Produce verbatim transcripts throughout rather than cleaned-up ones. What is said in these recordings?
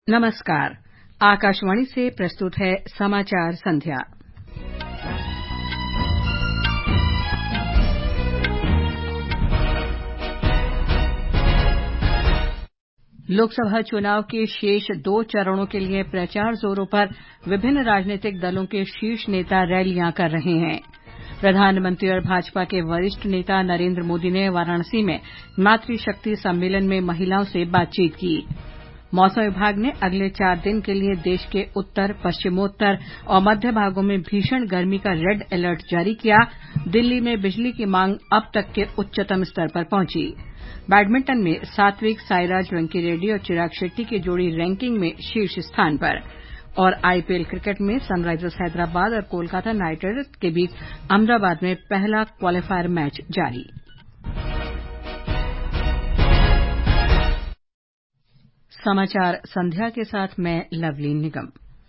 नमस्कार। आकाशवाणी से प्रस्तुत है समाचार संध्या। लोकसभा चुनाव के शेष दो चरणों के लिए प्रचार जोरों पर। विभिन्न राजनीतिक दलों के शीर्ष नेता रैलियां कर रहे हैं। प्रधानमंत्री और भाजपा के वरिष्ठ नेता नरेंद्र मोदी ने वाराणसी में मातृशक्ति सम्मेलन में महिलाओं से बातचीत की। मौसम विभाग ने अगले चार दिन के लिए देश के उत्तर, पश्चिमोत्तर और मध्य भागों में भीषण गर्मी का रेड अलर्ट जारी किया। दिल्ली में बिजली की मांग अब तक के उच्चतम स्तर पर पहुंची। बैडमिंटन में सात्विक साईराज रंकीरेड्डी और चिराग शेट्टी की जोड़ी रैंकिंग में शीर्ष स्थान पर। और आईपीएल क्रिकेट में सनराइजर्स हैदराबाद और कोलकाता नाइट राइडर्स के बीच अहमदाबाद में पहला क्वालिफायर मैच जारी। समाचार संध्या के साथ मैं लवलीन निगम।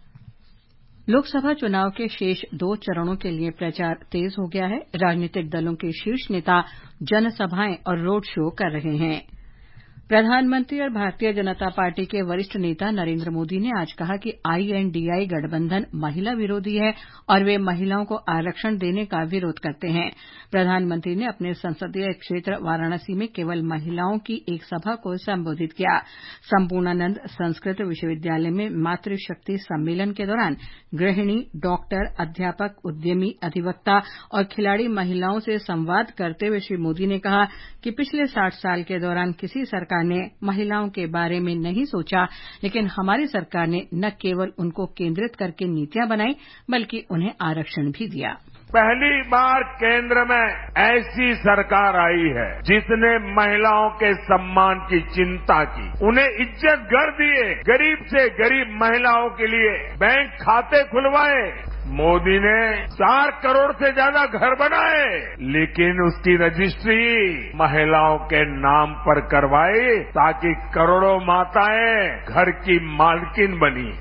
लोकसभा चुनाव के शेष दो चरणों के लिए प्रचार तेज हो गया है। राजनीतिक दलों के शीर्ष नेता जनसभाएं और रोड शो कर रहे हैं। प्रधानमंत्री और भारतीय जनता पार्टी के वरिष्ठ नेता नरेंद्र मोदी ने आज कहा कि आईएनडीआई गठबंधन महिला विरोधी है और वे महिलाओं को आरक्षण देने का विरोध करते हैं। प्रधानमंत्री ने अपने संसदीय क्षेत्र वाराणसी में केवल महिलाओं की एक सभा को संबोधित किया। संपूर्णानंद संस्कृत विश्वविद्यालय में मातृशक्ति सम्मेलन के दौरान गृहिणी, डॉक्टर, अध्यापक, उद्यमी, अधिवक्ता और खिलाड़ी महिलाओं से संवाद करते हुए श्री मोदी ने कहा कि पिछले साठ साल के दौरान किसी सरकार ने महिलाओं के बारे में नहीं सोचा, लेकिन हमारी सरकार ने न केवल उनको केंद्रित करके नीतियां बनाई बल्कि उन्हें आरक्षण भी दिया। पहली बार केंद्र में ऐसी सरकार आई है जिसने महिलाओं के सम्मान की चिंता की, उन्हें इज्जत घर दिए, गरीब से गरीब महिलाओं के लिए बैंक खाते खुलवाए। मोदी ने चार करोड़ से ज्यादा घर बनाए, लेकिन उसकी रजिस्ट्री महिलाओं के नाम पर करवाई ताकि करोड़ों माताएं घर की मालकिन बनी।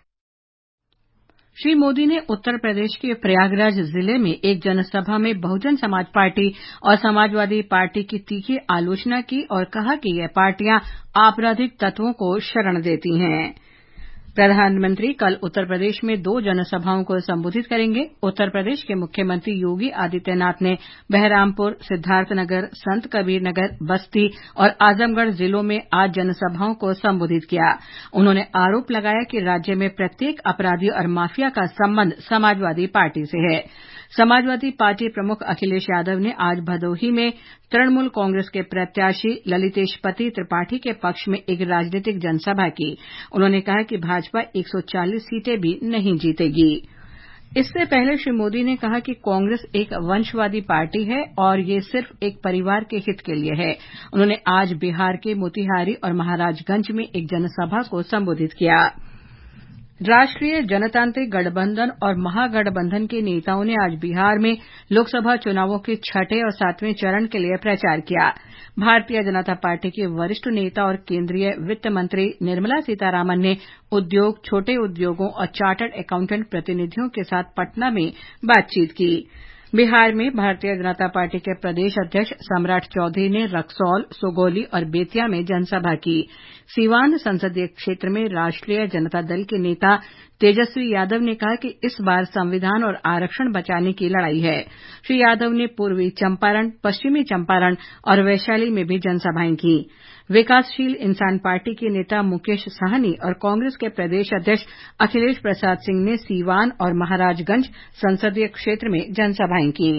श्री मोदी ने उत्तर प्रदेश के प्रयागराज जिले में एक जनसभा में बहुजन समाज पार्टी और समाजवादी पार्टी की तीखी आलोचना की और कहा कि ये पार्टियां आपराधिक तत्वों को शरण देती हैं। प्रधानमंत्री कल उत्तर प्रदेश में दो जनसभाओं को संबोधित करेंगे। उत्तर प्रदेश के मुख्यमंत्री योगी आदित्यनाथ ने बहरामपुर, सिद्धार्थनगर, संत कबीर नगर, बस्ती और आजमगढ़ जिलों में आज जनसभाओं को संबोधित किया। उन्होंने आरोप लगाया कि राज्य में प्रत्येक अपराधी और माफिया का संबंध समाजवादी पार्टी से है। समाजवादी पार्टी प्रमुख अखिलेश यादव ने आज भदोही में तृणमूल कांग्रेस के प्रत्याशी ललितेशपति त्रिपाठी के पक्ष में एक राजनीतिक जनसभा की। उन्होंने कहा कि भाजपा एक सौ चालीस सीटें भी नहीं जीतेगी। इससे पहले श्री मोदी ने कहा कि कांग्रेस एक वंशवादी पार्टी है और ये सिर्फ एक परिवार के हित के लिए है। उन्होंने आज बिहार के मोतिहारी और महाराजगंज में एक जनसभा को संबोधित किया। राष्ट्रीय जनतांत्रिक गठबंधन और महागठबंधन के नेताओं ने आज बिहार में लोकसभा चुनावों के छठे और सातवें चरण के लिए प्रचार किया। भारतीय जनता पार्टी के वरिष्ठ नेता और केंद्रीय वित्त मंत्री निर्मला सीतारामन ने उद्योग, छोटे उद्योगों और चार्टर्ड अकाउंटेंट प्रतिनिधियों के साथ पटना में बातचीत की। बिहार में भारतीय जनता पार्टी के प्रदेश अध्यक्ष सम्राट चौधरी ने रक्सौल, सुगौली और बेतिया में जनसभा की। सीवान संसदीय क्षेत्र में राष्ट्रीय जनता दल के नेता तेजस्वी यादव ने कहा कि इस बार संविधान और आरक्षण बचाने की लड़ाई है। श्री यादव ने पूर्वी चंपारण, पश्चिमी चंपारण और वैशाली में भी जनसभाएं की। विकासशील इंसान पार्टी के नेता मुकेश सहनी और कांग्रेस के प्रदेश अध्यक्ष अखिलेश प्रसाद सिंह ने सीवान और महाराजगंज संसदीय क्षेत्र में जनसभाएं की।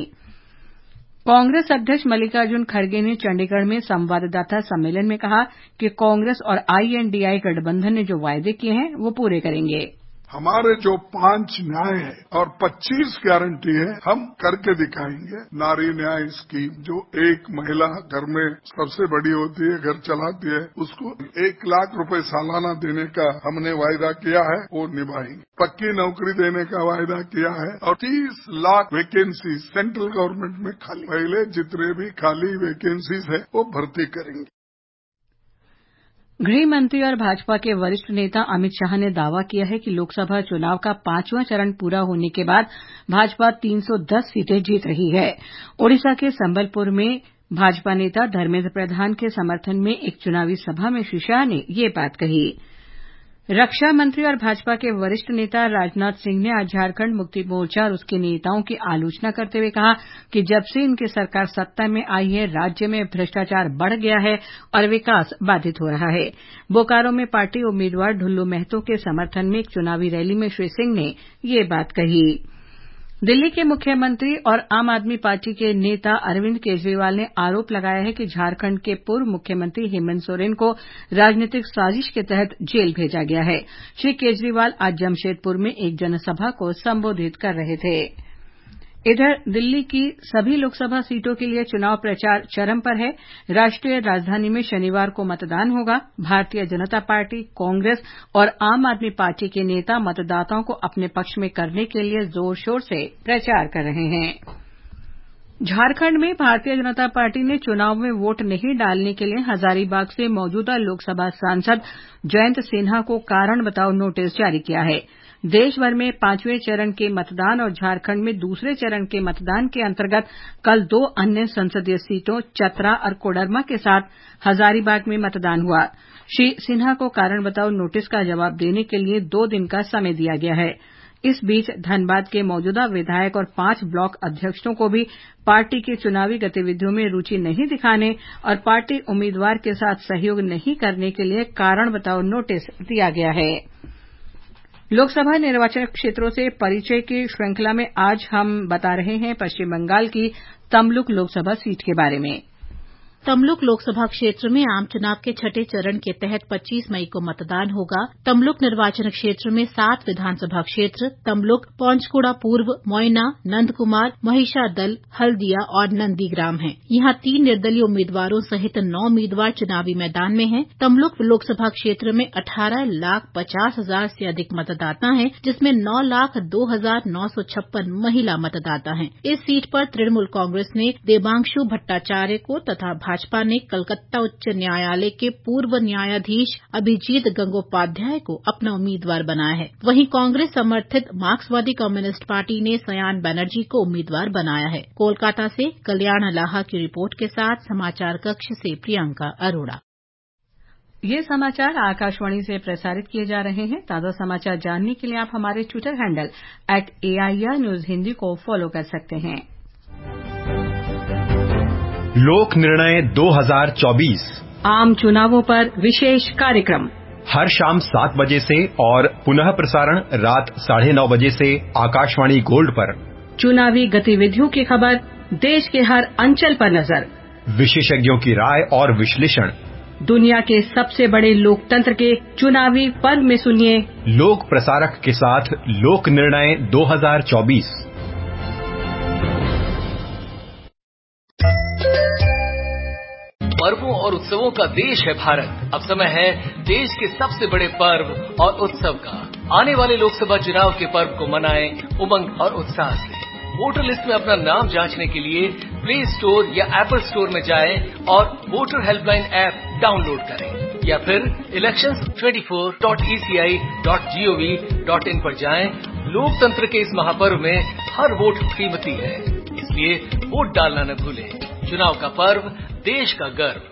कांग्रेस अध्यक्ष मल्लिकार्जुन खड़गे ने चंडीगढ़ में संवाददाता सम्मेलन में कहा कि कांग्रेस और आईएनडीआई गठबंधन ने जो वायदे किए हैं वो पूरे करेंगे। हमारे जो पांच न्याय है और पच्चीस गारंटी है हम करके दिखाएंगे। नारी न्याय स्कीम, जो एक महिला घर में सबसे बड़ी होती है, घर चलाती है, उसको एक लाख रुपए सालाना देने का हमने वायदा किया है, वो निभाएंगे। पक्की नौकरी देने का वायदा किया है और तीस लाख वैकेंसी सेंट्रल गवर्नमेंट में खाली, पहले जितने भी खाली वैकेंसीज है वो भर्ती करेंगे। गृह मंत्री और भाजपा के वरिष्ठ नेता अमित शाह ने दावा किया है कि लोकसभा चुनाव का पांचवां चरण पूरा होने के बाद भाजपा तीन सौ दस सीटें जीत रही है। ओडिशा के संबलपुर में भाजपा नेता धर्मेन्द्र प्रधान के समर्थन में एक चुनावी सभा में श्री शाह ने ये बात कही। रक्षा मंत्री और भाजपा के वरिष्ठ नेता राजनाथ सिंह ने आज झारखंड मुक्ति मोर्चा और उसके नेताओं की आलोचना करते हुए कहा कि जब से इनकी सरकार सत्ता में आई है राज्य में भ्रष्टाचार बढ़ गया है और विकास बाधित हो रहा है। बोकारो में पार्टी उम्मीदवार ढुल्लू महतो के समर्थन में एक चुनावी रैली में श्री सिंह ने ये बात कही। दिल्ली के मुख्यमंत्री और आम आदमी पार्टी के नेता अरविंद केजरीवाल ने आरोप लगाया है कि झारखंड के पूर्व मुख्यमंत्री हेमंत सोरेन को राजनीतिक साजिश के तहत जेल भेजा गया है। श्री केजरीवाल आज जमशेदपुर में एक जनसभा को संबोधित कर रहे थे। इधर दिल्ली की सभी लोकसभा सीटों के लिए चुनाव प्रचार चरम पर है। राष्ट्रीय राजधानी में शनिवार को मतदान होगा। भारतीय जनता पार्टी, कांग्रेस और आम आदमी पार्टी के नेता मतदाताओं को अपने पक्ष में करने के लिए जोर शोर से प्रचार कर रहे हैं। झारखंड में भारतीय जनता पार्टी ने चुनाव में वोट नहीं डालने के लिए हजारीबाग से मौजूदा लोकसभा सांसद जयंत सिन्हा को कारण बताओ नोटिस जारी किया है। देश भर में पांचवें चरण के मतदान और झारखंड में दूसरे चरण के मतदान के अंतर्गत कल दो अन्य संसदीय सीटों चतरा और कोडरमा के साथ हजारीबाग में मतदान हुआ। श्री सिन्हा को कारण बताओ नोटिस का जवाब देने के लिए दो दिन का समय दिया गया है। इस बीच धनबाद के मौजूदा विधायक और पांच ब्लॉक अध्यक्षों को भी पार्टी की चुनावी गतिविधियों में रुचि नहीं दिखाने और पार्टी उम्मीदवार के साथ सहयोग नहीं करने के लिए कारण बताओ नोटिस दिया गया है। लोकसभा निर्वाचन क्षेत्रों से परिचय की श्रृंखला में आज हम बता रहे हैं पश्चिम बंगाल की तमलुक लोकसभा सीट के बारे में। तमलुक लोकसभा क्षेत्र में आम चुनाव के छठे चरण के तहत पच्चीस मई को मतदान होगा। तमलुक निर्वाचन क्षेत्र में सात विधानसभा क्षेत्र तमलुक, पौंचकुड़ा पूर्व, मोयना, नंदकुमार, महिषादल, हल्दिया और नंदीग्राम हैं। यहां तीन निर्दलीय उम्मीदवारों सहित नौ उम्मीदवार चुनावी मैदान में हैं। तमलुक लोकसभा क्षेत्र में अठारह लाख पचास हजार से अधिक मतदाता हैं, जिसमें नौ लाख दो हजार नौ सौ छप्पन महिला मतदाता हैं। इस सीट पर तृणमूल कांग्रेस ने देवांशु भट्टाचार्य को तथा भाजपा ने कलकत्ता उच्च न्यायालय के पूर्व न्यायाधीश अभिजीत गंगोपाध्याय को अपना उम्मीदवार बनाया है। वहीं कांग्रेस समर्थित मार्क्सवादी कम्युनिस्ट पार्टी ने सयान बनर्जी को उम्मीदवार बनाया है। कोलकाता से कल्याण लाहा की रिपोर्ट के साथ समाचार कक्ष से प्रियंका अरोड़ा। ये समाचार आकाशवाणी से प्रसारित किए जा रहे हैं। ताजा समाचार जानने के लिए आप हमारे Twitter handle at AIR news Hindi को फॉलो कर सकते हैं। लोक निर्णय दो हज़ार चौबीस आम चुनावों पर विशेष कार्यक्रम हर शाम सात बजे से और पुनः प्रसारण रात साढ़े नौ बजे से आकाशवाणी गोल्ड पर। चुनावी गतिविधियों की खबर, देश के हर अंचल पर नजर, विशेषज्ञों की राय और विश्लेषण। दुनिया के सबसे बड़े लोकतंत्र के चुनावी पर्व में सुनिए लोक प्रसारक के साथ लोक निर्णय दो हज़ार चौबीस। पर्वों और उत्सवों का देश है भारत। अब समय है देश के सबसे बड़े पर्व और उत्सव का। आने वाले लोकसभा चुनाव के पर्व को मनाएं उमंग और उत्साह से। वोटर लिस्ट में अपना नाम जांचने के लिए प्ले स्टोर या एप्पल स्टोर में जाएं और वोटर हेल्पलाइन ऐप डाउनलोड करें या फिर इलेक्शंस चौबीस dot E C I dot G O V dot in पर जाएं। लोकतंत्र के इस महापर्व में हर वोट कीमती है, इसलिए वोट डालना न भूलें। चुनाव का पर्व, देश का गर्व।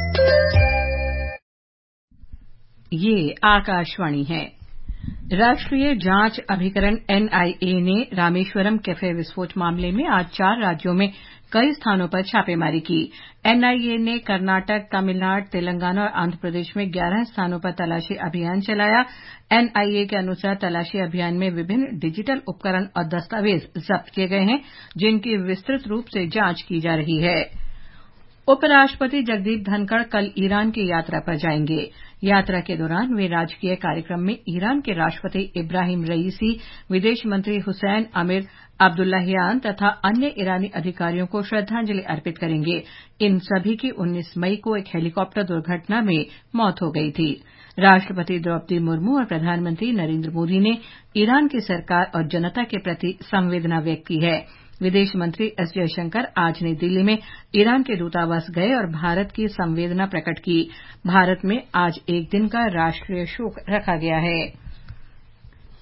ये आकाशवाणी है। राष्ट्रीय जांच अभिकरण एन आई ए ने रामेश्वरम कैफे विस्फोट मामले में आज चार राज्यों में कई स्थानों पर छापेमारी की। एन आई ए ने कर्नाटक, तमिलनाडु, तेलंगाना और आंध्र प्रदेश में ग्यारह स्थानों पर तलाशी अभियान चलाया। एन आई ए के अनुसार तलाशी अभियान में विभिन्न डिजिटल उपकरण और दस्तावेज जब्त किए गए हैं, जिनकी विस्तृत रूप से जांच की जा रही है। उपराष्ट्रपति जगदीप धनखड़ कल ईरान की यात्रा पर जाएंगे। यात्रा के दौरान वे राजकीय कार्यक्रम में ईरान के राष्ट्रपति इब्राहिम रईसी, विदेश मंत्री हुसैन अमीर अब्दुल्लाहियान तथा अन्य ईरानी अधिकारियों को श्रद्धांजलि अर्पित करेंगे। इन सभी की उन्नीस मई को एक हेलीकॉप्टर दुर्घटना में मौत हो गई थी। राष्ट्रपति द्रौपदी मुर्मू और प्रधानमंत्री नरेंद्र मोदी ने ईरान की सरकार और जनता के प्रति संवेदना व्यक्त की है। विदेश मंत्री एस जयशंकर आज नई दिल्ली में ईरान के दूतावास गए और भारत की संवेदना प्रकट की। भारत में आज एक दिन का राष्ट्रीय शोक रखा गया है।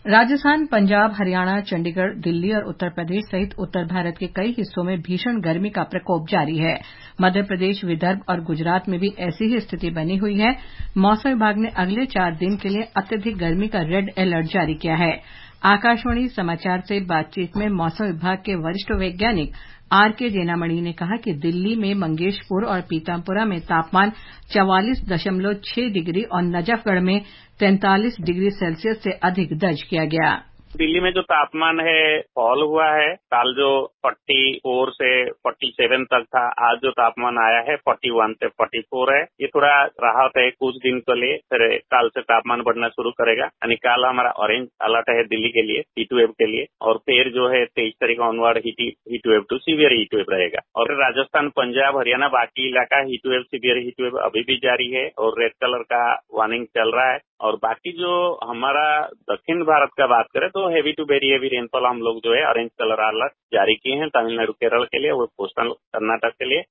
राजस्थान, पंजाब, हरियाणा, चंडीगढ़, दिल्ली और उत्तर प्रदेश सहित उत्तर भारत के कई हिस्सों में भीषण गर्मी का प्रकोप जारी है। मध्य प्रदेश, विदर्भ और गुजरात में भी ऐसी ही स्थिति बनी हुई है। मौसम विभाग ने अगले चार दिन के लिए अत्यधिक गर्मी का रेड अलर्ट जारी किया है। आकाशवाणी समाचार से बातचीत में मौसम विभाग के वरिष्ठ वैज्ञानिक आर के जेनामणि ने कहा कि दिल्ली में मंगेशपुर और पीताम्पुरा में तापमान चवालीस दशमलव छह डिग्री और नजफगढ़ में तैंतालीस डिग्री सेल्सियस से अधिक दर्ज किया गया। दिल्ली में जो तापमान है फॉल हुआ है। कल जो चौवालीस से सैंतालीस तक था, आज जो तापमान आया है इकतालीस से चौवालीस है। ये थोड़ा राहत है कुछ दिन के लिए, फिर कल से तापमान बढ़ना शुरू करेगा। यानी कल हमारा ऑरेंज अलर्ट है दिल्ली के लिए, हीट वेव के लिए, और फिर जो है तेईस तारीख onward heat wave to severe heat wave रहेगा। और राजस्थान, पंजाब, हरियाणा बाकी इलाका heat wave severe heat wave अभी भी जारी है और रेड कलर का वार्निंग चल रहा है। और बाकी जो हमारा दक्षिण भारत का बात करें तो heavy to very heavy rainfall हम लोग जो है ऑरेंज कलर अलर्ट जारी किए हैं तमिलनाडु, केरल के लिए, वो कोस्टल कर्नाटक के लिए।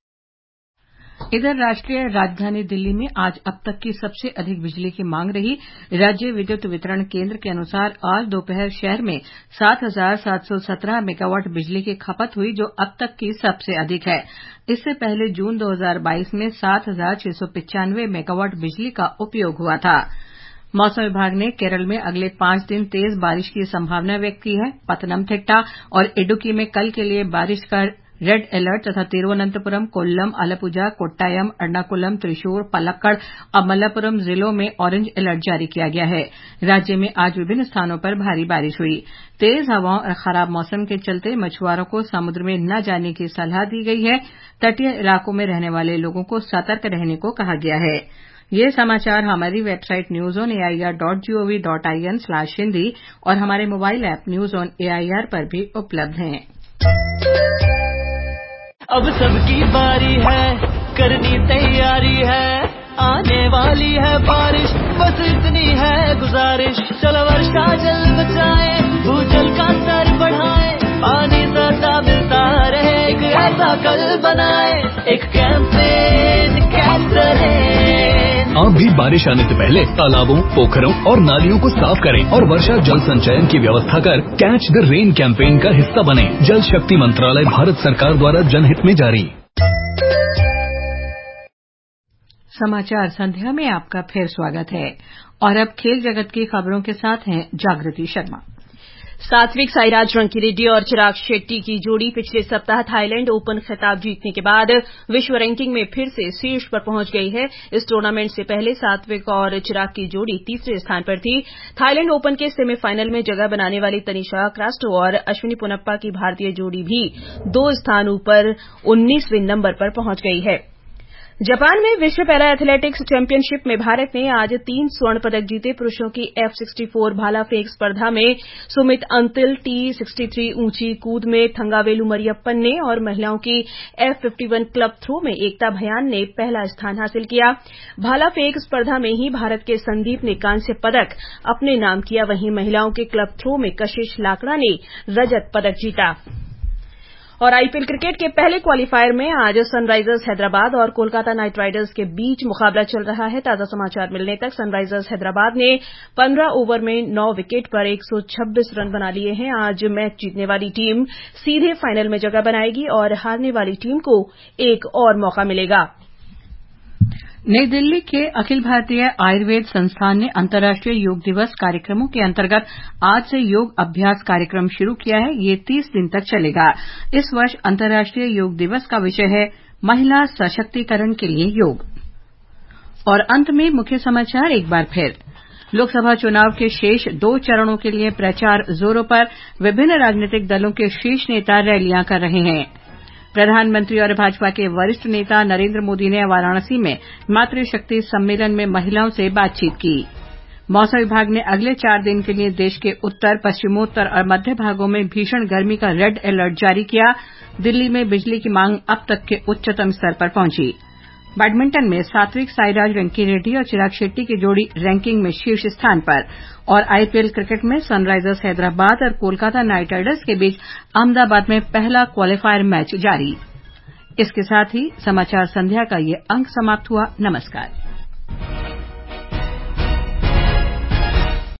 इधर राष्ट्रीय राजधानी दिल्ली में आज अब तक की सबसे अधिक बिजली की मांग रही। राज्य विद्युत वितरण केंद्र के अनुसार आज दोपहर शहर में सात हजार सात सौ सत्रह मेगावाट बिजली की खपत हुई, जो अब तक की सबसे अधिक है। इससे पहले जून दो हजार बाईस में सात हजार छह सौ पिचानवे मेगावाट बिजली का उपयोग हुआ था। मौसम विभाग ने केरल में अगले पांच दिन तेज बारिश की संभावना व्यक्त की है। पतनमथिट्टा और इडुक्की में कल के लिए बारिश का रेड अलर्ट तथा तिरुवनंतपुरम, कोल्लम, आलपुझा, कोट्टायम, एर्नाकुलम, त्रिशूर, पलक्कड़ और मलप्पुरम जिलों में ऑरेंज अलर्ट जारी किया गया है। राज्य में आज विभिन्न स्थानों पर भारी बारिश हुई। तेज हवाओं और खराब मौसम के चलते मछुआरों को समुद्र में न जाने की सलाह दी गई है। तटीय इलाकों में रहने वाले लोगों को सतर्क रहने को कहा गया है। ये समाचार हमारी website news on AIR dot gov dot in slash Hindi और हमारे mobile app news on AIR पर भी उपलब्ध हैं। अब सबकी बारी है, करनी तैयारी है, आने वाली है बारिश, बस इतनी है गुजारिश। चलो वर्षा जल बचाए, भूजल का स्तर बढ़ाए, पानी सदा मिलता रहे, एक ऐसा कल बनाए, एक कैंपेन कैच रहे। आप भी बारिश आने से पहले तालाबों, पोखरों और नालियों को साफ करें और वर्षा जल संचयन की व्यवस्था कर कैच द रेन कैंपेन का हिस्सा बने। जल शक्ति मंत्रालय, भारत सरकार द्वारा जनहित में जारी। समाचार संध्या में आपका फिर स्वागत है और अब खेल जगत की खबरों के साथ हैं जागृति शर्मा। सात्विक साईराज रंकीरेड्डी और चिराग शेट्टी की जोड़ी पिछले सप्ताह थाईलैंड ओपन खिताब जीतने के बाद विश्व रैंकिंग में फिर से शीर्ष पर पहुंच गई है। इस टूर्नामेंट से पहले सात्विक और चिराग की जोड़ी तीसरे स्थान पर थी। थाईलैंड ओपन के सेमीफाइनल में जगह बनाने वाली तनिषा क्रास्टो और अश्विनी पोनप्पा की भारतीय जोड़ी भी दो स्थान ऊपर उन्नीसवें नंबर पर पहुंच गई है। जापान में विश्व पैरा एथलेटिक्स चैंपियनशिप में भारत ने आज तीन स्वर्ण पदक जीते। पुरुषों की एफ चौंसठ भाला फेंक स्पर्धा में सुमित अंतिल टी तिरसठ ऊंची कूद में थंगावेलु मरियप्पन ने और महिलाओं की एफ इक्यावन क्लब थ्रो में एकता भयान ने पहला स्थान हासिल किया। भाला फेंक स्पर्धा में ही भारत के संदीप ने कांस्य पदक अपने नाम किया, वहीं महिलाओं के क्लब थ्रो में कशिश लाकड़ा ने रजत पदक जीता। और आईपीएल क्रिकेट के पहले क्वालीफायर में आज सनराइजर्स हैदराबाद और कोलकाता नाइट राइडर्स के बीच मुकाबला चल रहा है। ताजा समाचार मिलने तक सनराइजर्स हैदराबाद ने पंद्रह ओवर में नौ विकेट पर एक सौ छब्बीस रन बना लिए हैं। आज मैच जीतने वाली टीम सीधे फाइनल में जगह बनाएगी और हारने वाली टीम को एक और मौका मिलेगा। नई दिल्ली के अखिल भारतीय आयुर्वेद संस्थान ने अंतर्राष्ट्रीय योग दिवस कार्यक्रमों के अंतर्गत आज से योग अभ्यास कार्यक्रम शुरू किया है। ये तीस दिन तक चलेगा। इस वर्ष अंतर्राष्ट्रीय योग दिवस का विषय है महिला सशक्तिकरण के लिए योग। और अंत में मुख्य समाचार एक बार फिर। लोकसभा चुनाव के शेष दो चरणों के लिए प्रचार जोरों पर। विभिन्न राजनीतिक दलों के शीर्ष नेता रैलियां कर रहे हैं। प्रधानमंत्री और भाजपा के वरिष्ठ नेता नरेंद्र मोदी ने वाराणसी में मातृशक्ति सम्मेलन में महिलाओं से बातचीत की। मौसम विभाग ने अगले चार दिन के लिए देश के उत्तर, पश्चिमोत्तर और मध्य भागों में भीषण गर्मी का रेड अलर्ट जारी किया। दिल्ली में बिजली की मांग अब तक के उच्चतम स्तर पर पहुंची। बैडमिंटन में सात्विक साईराज रंकीरेड्डी और चिराग शेट्टी की जोड़ी रैंकिंग में शीर्ष स्थान पर। और आईपीएल क्रिकेट में सनराइजर्स हैदराबाद और कोलकाता नाइट राइडर्स के बीच अहमदाबाद में पहला क्वालीफायर मैच जारी। इसके साथ ही समाचार संध्या का ये अंक समाप्त हुआ। नमस्कार।